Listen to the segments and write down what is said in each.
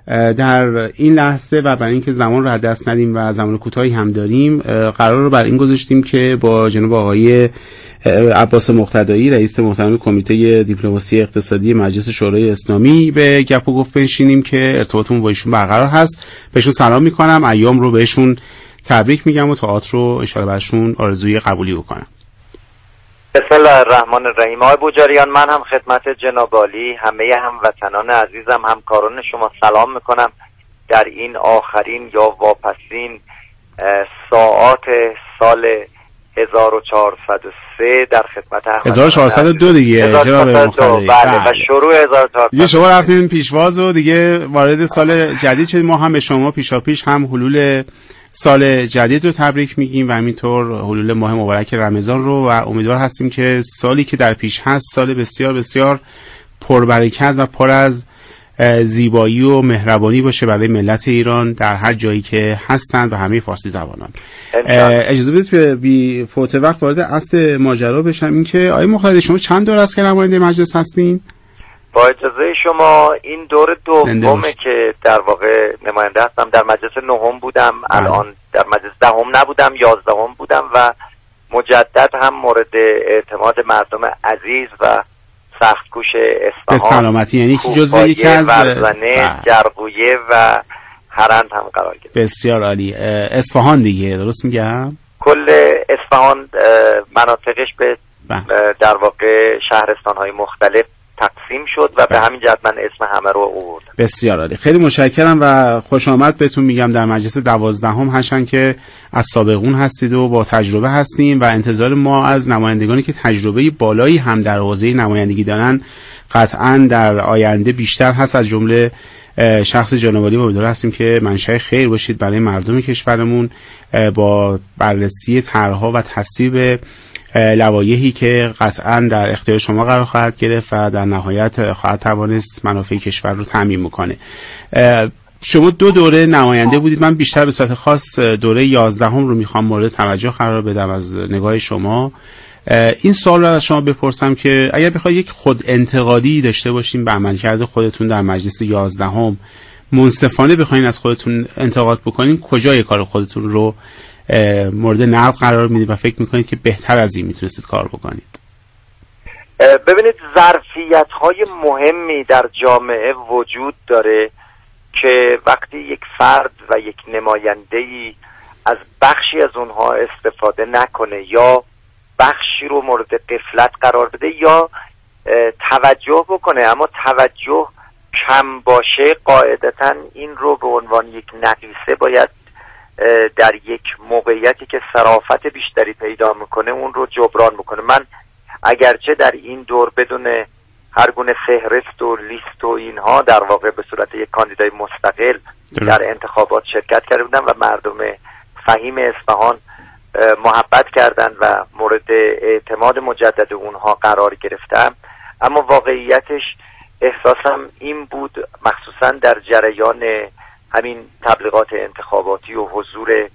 در این لحظه و برای اینکه زمان رو از دست ندیم و زمان کوتاهی هم داریم، قرار رو بر این گذاشتیم که با جناب آقای عباس مقتدایی، رئیس محترم کمیته دیپلماسی اقتصادی مجلس شورای اسلامی، به گپ و گفت بنشینیم که ارتباطمون با ایشون برقرار هست. بهشون سلام میکنم، ایام رو بهشون تبریک میگم و تئاتر رو ان شاءالله برشون آرزوی قبولی بکنم. بسم الله الرحمن الرحیم. آقای بوجریان، من هم خدمت جناب عالی، همه هموطنان عزیزم، همکاران شما سلام میکنم در این آخرین یا واپسین ساعات سال 1403 در خدمت 1402 دیگه جناب مقتدایی. بله، و شروع 1400 دیگه شما رفتین پیشواز و دیگه وارد سال جدید شدید. ما هم به شما پیشاپیش هم حلول سال جدید رو تبریک میگیم و همینطور حلول ماه مبارک رمضان رو، و امیدوار هستیم که سالی که در پیش هست سال بسیار بسیار پربرکت و پر از زیبایی و مهربانی باشه برای ملت ایران در هر جایی که هستند و همه فارسی زبانان. اجازه بدید که بی فوت وقت وارد اصل ماجرا بشم. این که آقای مقتدی، شما چند دور است که نماینده مجلس هستین؟ با اجازه شما این دور دومه که در واقع نماینده هستم. در مجلس نهم بودم، الان در مجلس دهم نبودم، 11 بودم و مجدد هم مورد اعتماد مردم عزیز و سخت‌کوش اصفهان به سلامتی، یعنی که جزو یکی از جرقویه و هرند هم قرار گرفت. بسیار عالی. اصفهان دیگه، درست میگم؟ کل اصفهان مناطقش به در واقع شهرستان‌های مختلف تقسیم شد و به همین جهت من اسم همه رو آوردم. بسیار عالی، خیلی متشکرم و خوش آمد بهتون میگم در مجلس 12 هشتن که از سابقون هستید و با تجربه هستیم و انتظار ما از نمایندگانی که تجربه بالایی هم در حوزه نمایندگی دارن قطعا در آینده بیشتر هست. از جمله شخص جناب عالی امیدوار هستیم که منشأ خیر باشید برای مردم کشورمون با بررسی طرح‌ها و تصویب لوایحی که قطعا در اختیار شما قرار خواهد گرفت و در نهایت خواهد توانست منافع کشور رو تامین میکنه. شما 2 دوره نماینده بودید، من بیشتر به صورت خاص دوره 11 رو میخوام مورد توجه قرار بدم از نگاه شما. این سوال رو از شما بپرسم که اگر بخواید یک خود انتقادی داشته باشین به عملکرد خودتون در مجلس 11 منصفانه بخواین از خودتون انتقاد بکنین، کجای کار خودتون رو مورد نقد قرار میدید و فکر میکنید که بهتر از این میتونستید کار بکنید؟ ببینید، ظرفیت‌های مهمی در جامعه وجود داره که وقتی یک فرد و یک نماینده‌ای از بخشی از اونها استفاده نکنه یا بخشی رو مورد غفلت قرار بده یا توجه بکنه اما توجه کم باشه، قاعدتاً این رو به عنوان یک نقیصه باید در یک موقعیتی که صرافت بیشتری پیدا میکنه اون رو جبران میکنه. من اگرچه در این دور بدون هر گونه فهرست و لیست و اینها در واقع به صورت یک کاندیدای مستقل در انتخابات شرکت کرده بودم و مردم فهیم اصفهان محبت کردند و مورد اعتماد مجدد اونها قرار گرفتم، اما واقعیتش احساسم این بود، مخصوصا در جریان همین تبلیغات انتخاباتی و حضور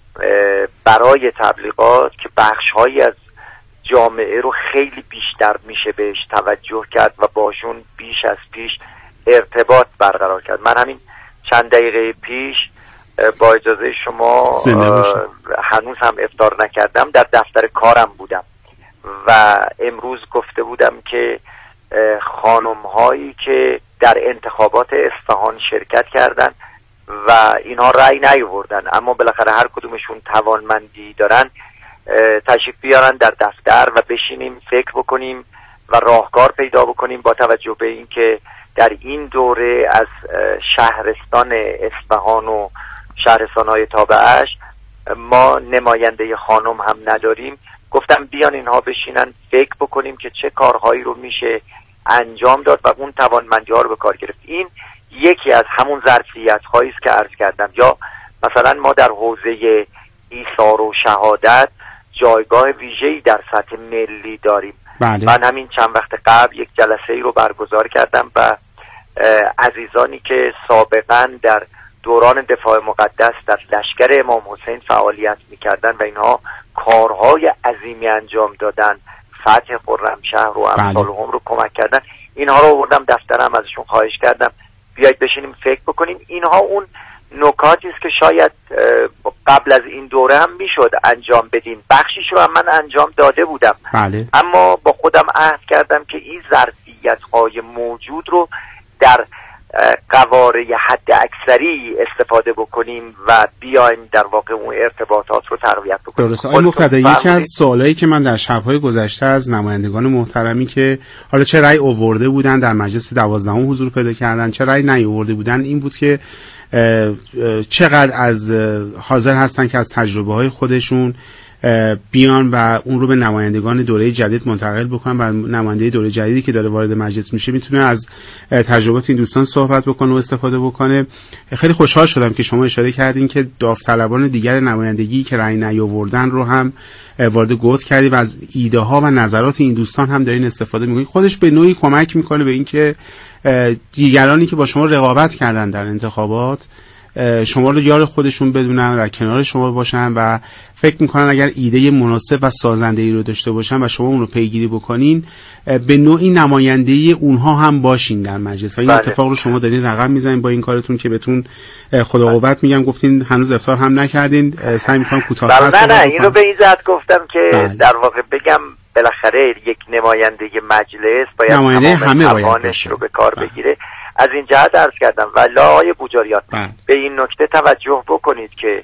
برای تبلیغات، که بخش‌هایی از جامعه رو خیلی بیشتر میشه بهش توجه کرد و باشون بیش از پیش ارتباط برقرار کرد. من همین چند دقیقه پیش با اجازه شما هنوز هم افطار نکردم، در دفتر کارم بودم و امروز گفته بودم که خانم‌هایی که در انتخابات اصفهان شرکت کردن و اینها رأی نیاوردن اما بالاخره هر کدومشون توانمندی دارن، تشریف بیارن در دفتر و بشینیم فکر بکنیم و راهکار پیدا بکنیم با توجه به این که در این دوره از شهرستان اصفهان و شهرستان‌های تابعش ما نماینده خانم هم نداریم. گفتم بیان اینها بشینن فکر بکنیم که چه کارهایی رو میشه انجام داد و اون توانمندی‌ها رو به کار گرفت. این یکی از همون ظرفیت‌هایی است که عرض کردم. یا مثلا ما در حوزه ایثار و شهادت جایگاه ویژه‌ای در سطح ملی داریم. من همین چند وقت قبل یک جلسه‌ای رو برگزار کردم و عزیزانی که سابقاً در دوران دفاع مقدس در لشکر امام حسین فعالیت می‌کردن و اینها کارهای عظیمی انجام دادن، فتح خرمشهر و امثال هم رو کمک کردن، اینها رو آوردم دفترم، ازشون خواهش کردم بیایید بشینیم فکر بکنیم. اینها اون نکاتی است که شاید قبل از این دوره هم میشد انجام بدیم. بخشیش رو هم من انجام داده بودم. بله. اما با خودم عهد کردم که این ظرفیت‌های موجود رو در قواره حد اکثری استفاده بکنیم و بیایم در واقع اون ارتباطات رو تقویت بکنیم. درسته. آقای مقتدی، یکی از سوالایی که من در شب‌های گذشته از نمایندگان محترمی که حالا چه رأی آورده بودن در مجلس 12 حضور پیدا کردن، چه رأی نیاورده بودن، این بود که چقدر از حاضر هستن که از تجربه‌های خودشون بیان و اون رو به نمایندگان دوره جدید منتقل بکنن و نماینده دوره جدیدی که داره وارد مجلس میشه میتونه از تجربات این دوستان صحبت بکنه و استفاده بکنه. خیلی خوشحال شدم که شما اشاره کردین که داوطلبان دیگر نمایندگی که رأی نیاوردن رو هم وارد گفت کردی و از ایده ها و نظرات این دوستان هم دارین استفاده میکنید. خودش به نوعی کمک میکنه به اینکه دیگرانی که با شما رقابت کردن در انتخابات شما رو یار خودشون بدونن، در کنار شما باشن و فکر میکنن اگر ایده مناسب و سازنده‌ای رو داشته باشن و شما اون رو پیگیری بکنین به نوعی نماینده اونها هم باشین در مجلس. و این اتفاق رو شما دارین رقم میزنین با این کارتون که بهتون خدا قوت میگم. گفتین هنوز افطار هم نکردین، سعی میکنم کوتاه‌تر صحبت کنم. این رو به این جهت گفتم که در واقع بگم بالاخره یک نماینده مجلس باید همه توانش رو به کار بگیره. از این جهت عرض کردم. ولی آقای بوجاریان به این نکته توجه بکنید که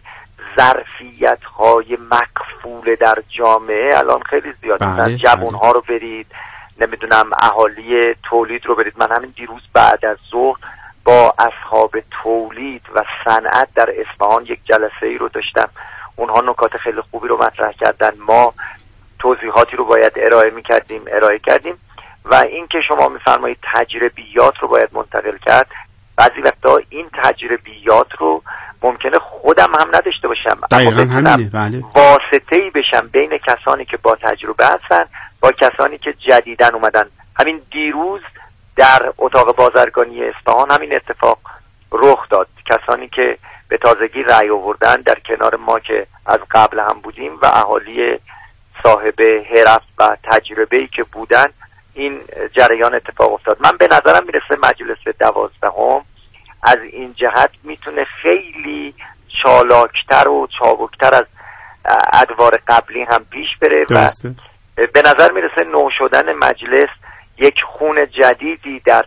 ظرفیت‌های مکفول در جامعه الان خیلی زیاده. جوان‌ها رو برید، نمیدونم اهالی تولید رو برید. من همین دیروز بعد از ظهر با اصحاب تولید و صنعت در اصفهان یک جلسه‌ای رو داشتم. اونها نکات خیلی خوبی رو مطرح کردن. ما توضیحاتی رو باید ارائه کردیم و این که شما میفرمایید تجربیات رو باید منتقل کرد. بعضی وقتا این تجربیات رو ممکنه خودم هم نداشته باشم، دقیقاً همینه. بله. واسطه‌ای بشم بین کسانی که با تجربه هستن با کسانی که جدیداً اومدن. همین دیروز در اتاق بازرگانی اصفهان همین اتفاق رخ داد. کسانی که به تازگی رأی آوردن در کنار ما که از قبل هم بودیم و اهالی صاحب حرف و تجربه‌ای که بودن، این جریان اتفاق افتاد. من به نظرم میرسه مجلس 12 از این جهت میتونه خیلی چالاکتر و چابکتر از ادوار قبلی هم پیش بره. درسته. و به نظر میرسه نو شدن مجلس یک خون جدیدی در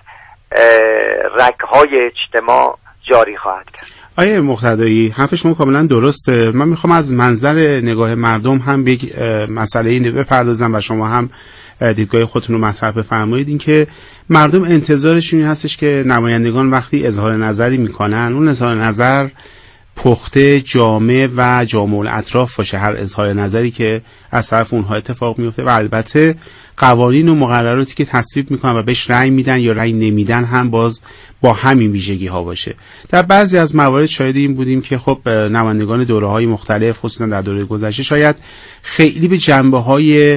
رگ‌های اجتماع جاری خواهد کرد. آیه مقتدی، حرف شما کاملا درسته. من میخوام از منظر نگاه مردم هم به مسئله این بپردازم و شما هم دیدگاه خودتون رو مطرح بفرمایید. این که مردم انتظارشون این هستش که نمایندگان وقتی اظهار نظری میکنن اون اظهار نظر پخته، جامع و جامع الاطراف باشه، هر اظهار نظری که از طرف اونها اتفاق میفته، و البته قوانین و مقرراتی که تصویب میکنن و بهش رأی میدن یا رأی نمیدن هم باز با همین ویژگی ها باشه. در بعضی از موارد شاهد این بودیم که خب نمایندگان دوره های مختلف خصوصا در دوره گذشته شاید خیلی به جنبه های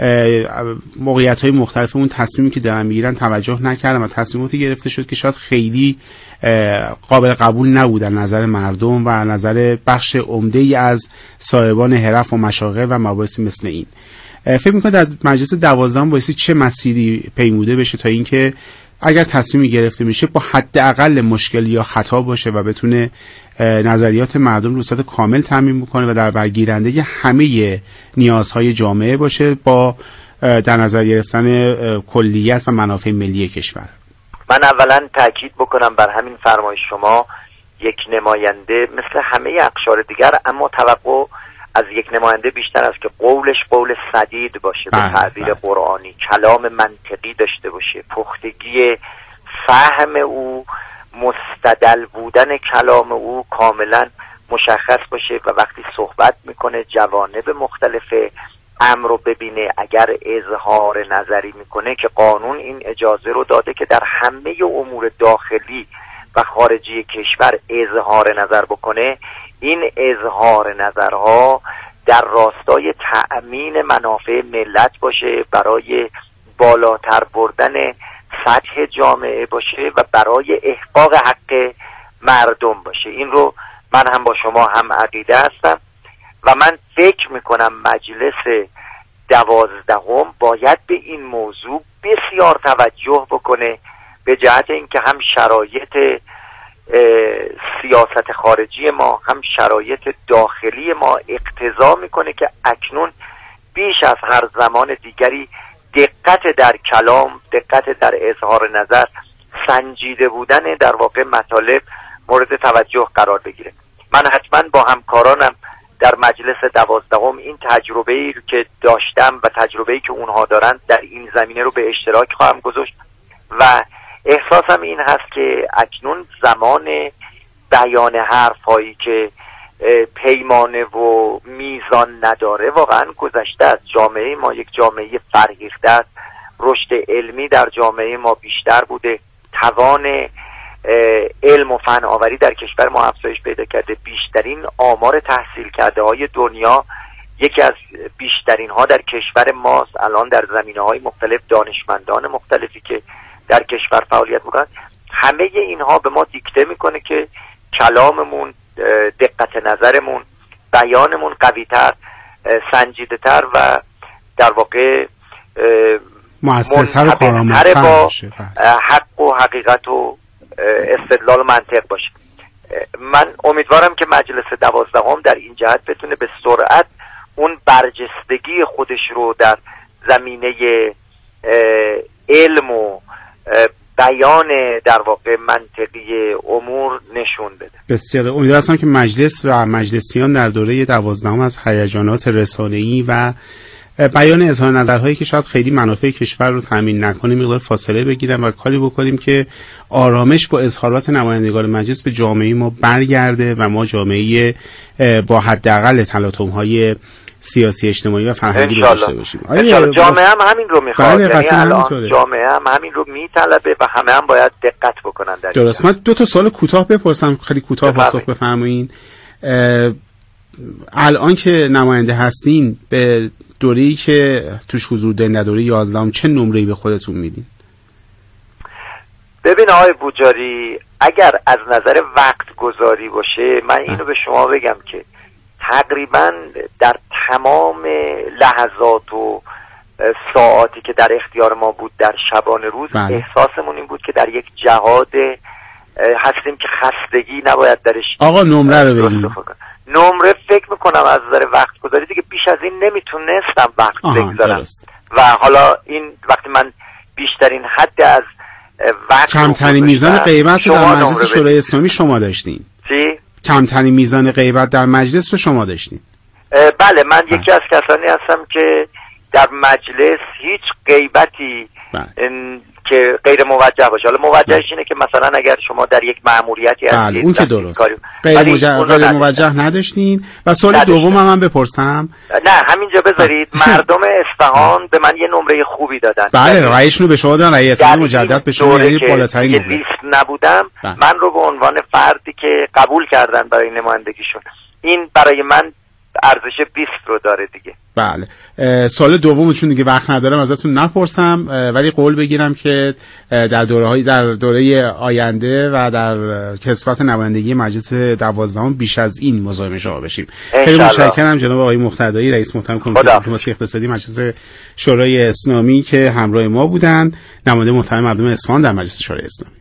موقعیت های مختلف اون تصمیمی که دارن میگیرن توجه نکردن و تصمیماتی گرفته شد که شاید خیلی قابل قبول نبودن نظر مردم و نظر بخش عمده ای از صاحبان حرف و مشاغل و مباحثی مثل این. فکر میکنم در مجلس 12 بایستی چه مسیری پیموده بشه تا اینکه اگر تصمیمی گرفته میشه با حداقل مشکل یا خطا باشه و بتونه نظریات مردم رو صورت کامل تامین بکنه و در برگیرنده همه نیازهای جامعه باشه با در نظر گرفتن کلیت و منافع ملی کشور. من اولا تاکید بکنم بر همین فرمایش شما، یک نماینده مثل همه اقشار دیگر اما توقع از یک نماینده بیشتر است که قولش قول سدید باشه، به تعبیر قرآنی کلام منطقی داشته باشه، پختگی فهم او، مستدل بودن کلام او کاملا مشخص باشه و وقتی صحبت میکنه جوانب مختلف امر رو ببینه. اگر اظهار نظری میکنه که قانون این اجازه رو داده که در همه امور داخلی و خارجی کشور اظهار نظر بکنه، این اظهار نظرها در راستای تأمین منافع ملت باشه، برای بالاتر بردن سطح جامعه باشه و برای احقاق حق مردم باشه. این رو من هم با شما هم عقیده هستم و من فکر میکنم مجلس 12 باید به این موضوع بسیار توجه بکنه به جهت اینکه هم شرایط سیاست خارجی ما هم شرایط داخلی ما اقتضا میکنه که اکنون بیش از هر زمان دیگری دقت در کلام، دقت در اظهار نظر، سنجیده بودن در واقع مطالب مورد توجه قرار بگیره. من حتما با همکارانم در مجلس 12 این تجربه‌ای که داشتم و تجربه‌ای که اونها دارند در این زمینه رو به اشتراک خواهم گذاشت و احساسم این هست که اکنون زمان بیان حرف‌هایی که پیمانه و میزان نداره واقعا گذشته است. جامعه ما یک جامعه فرهیخته است، رشد علمی در جامعه ما بیشتر بوده، توان علم و فن آوری در کشور ما افزایش پیدا کرده، بیشترین آمار تحصیل کرده های دنیا یکی از بیشترین ها در کشور ماست. الان در زمینه‌های مختلف دانشمندان مختلفی که در کشور فعالیت میکنن، همه اینها به ما دیکته میکنه که کلاممون، دقت نظرمون، بیانمون قوی‌تر، سنجیده‌تر و در واقع مؤسس‌تر و کارآمدتر باشه، حق و حقیقت و استدلال و منطق باشه. من امیدوارم که مجلس 12 در این جهت بتونه به سرعت اون برجستگی خودش رو در زمینه علم و بیان در واقع منطقی امور نشون بده. بسیار امیدوارم هستم که مجلس و مجلسیان در دوره 12 از هیجانات رسانه‌ای و بیان اظهار نظرهایی که شاید خیلی منافع کشور رو تامین نکنه مقدار فاصله بگیریم و کاری بکنیم که آرامش با اظهارات نمایندگان مجلس به جامعه ما برگرده و ما جامعه با حداقل تلاطم‌های سیاسی، اجتماعی و فرهنگی داشته باشیم. جامعه هم همین رو میخواد. یعنی الان جامعه هم همین رو میطلبه و همه هم باید دقت بکنن در این. درست. من 2 تا سوال کوتاه بپرسم، خیلی کوتاه پاسخ بفرمایید. الان که نماینده هستین به دوره‌ای که توش حضور دارین در دوره 11 چه نمره‌ای به خودتون میدین؟ ببین آقای بوجاری، اگر از نظر وقت گذاری باشه من اینو به شما بگم که تقریبا در تمام لحظات و ساعاتی که در اختیار ما بود در شبانه روز احساسمون این بود که در یک جهاد هستیم که خستگی نباید درش. آقا نمره رو بگید. نمره فکر میکنم از نظر وقت گذاری دیگه بیش از این نمیتونستم وقت بگذارم و حالا این وقتی من بیشترین حد از وقت کمترین میزان غیبت رو در مجلس شورای اسلامی شما داشتین. چی؟ کمترین میزان غیبت در مجلس رو شما داشتین. بله، من یکی از کسانی هستم که در مجلس هیچ غیبتی که غیر موجه باشه. حالا موجهش اینه که مثلا اگر شما در یک مأموریتی هستید، اون که درست، غیر موجه نداشتین. و سوال دوم من بپرسم. نه همینجا بذارید. مردم اصفهان به من یه نمره خوبی دادن. بله، رأیشون رو به شما دادن، رأی اعتماد مجدد به شما، یعنی بالاترین نمره. لیست نبودم، من رو به عنوان فردی که قبول کردن برای نمایندگیشون، این برای من ارزش 20 رو داره دیگه. بله. سوال دومشون دیگه وقت ندارم ازتون نپرسم، ولی قول بگیرم که در دوره آینده و در کسوت نمایندگی مجلس 12 بیش از این مزاحم شما بشیم. خیلی متشکرم جناب آقای مقتدایی، رئیس محترم کمیته دیپلماسی اقتصادی مجلس شورای اسلامی که همراه ما بودن، نماینده محترم مردم اصفهان در مجلس شورای اسلامی.